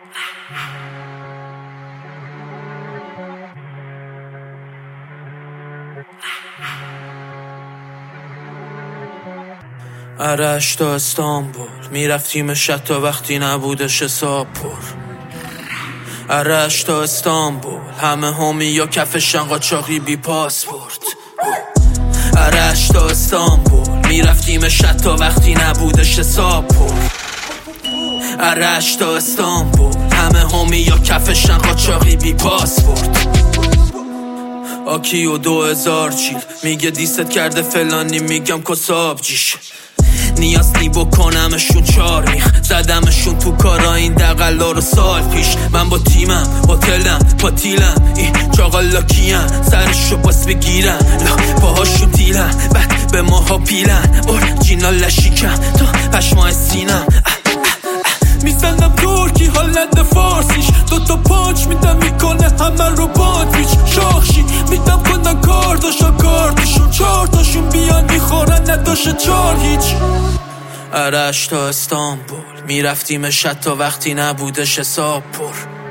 عرش تا استانبول میرفتیم شب تا وقتی نبودش حساب پر. عرش تا استانبول همه همی یا کفشن قاچاقی بی پاسپورت. عرش تا استانبول میرفتیم شب تا وقتی نبودش حساب پر. عرش تا استانبول همه همی یا کفشن قاچاقی بی پاسپورت. آکی و 2000 چیل میگه دیست کرده فلانی، میگم کساب جیش نیاز نی بکنمشون 4 میخ زدمشون تو کارا این دقلا رو سال پیش. من با تیمم هتلم پاتیلم این چاقالا کیم سرشو باس بگیرن باهاشون دیلن بعد به ماها پیلن اورجینال لشیکم تا پشمای سینم میزنم ترکی حال نده فارسیش دوتا پانچ میدم میکنه همه رو باندویچ شاخشی میدم کنن کار داشا کارتشون 4 تاشون بیان میخورن نداشه 4 هیچ. عرش تا استانبول میرفتیم شب تا وقتی نبودش حساب پر.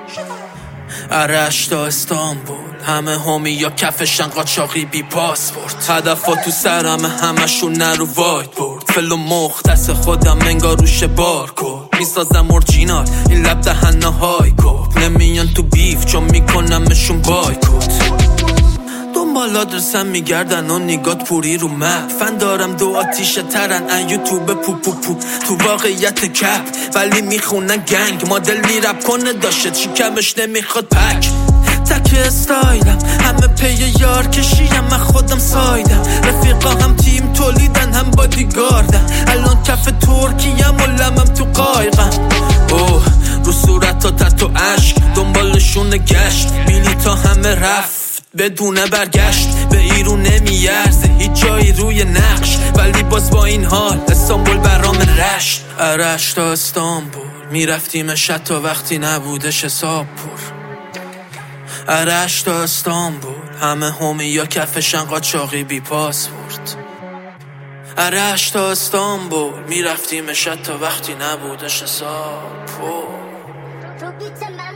عرش تا استانبول همه همی یا کفشن قاچاقی بی پاسپورت. هدفا تو سرم همشون نرو وایت بورد فل و مختص خودم انگار روش بارکود میسازم اورجینال این لب دهنه های کود نمیان تو بیف چون میکنمشون بایکوت. دنبال آدرسم میگردن و نگات پوری رو مپ فن دارم 2 آتیشه ترن ان یوتیوب پو تو واقعیت کپ ولی میخونن گنگ مدل میرپ کنه داشته چیکمش نمیخواد پک تک استایلم همه پی یار کشیم من خودم سایدم رفیقا هم تیم تولیدن هم بادیگاردن الان کف ترکیم و لمم تو قایقم اوه رو صورت تا تتو عشق دنبالشون گشت بلیطا همه رفت بدون برگشت به ایرون نمیارزه هیچ جایی روی نقش ولی باز با این حال استانبول برام رشت. عرش تا استانبول میرفتیم شب تا وقتی نبودش حساب پر. عرش تا استانبول همه همی یا کفشن قاچاقی بی پاسپورت. عرش تا استانبول میرفتیم شب تا وقتی نبودش حساب پر.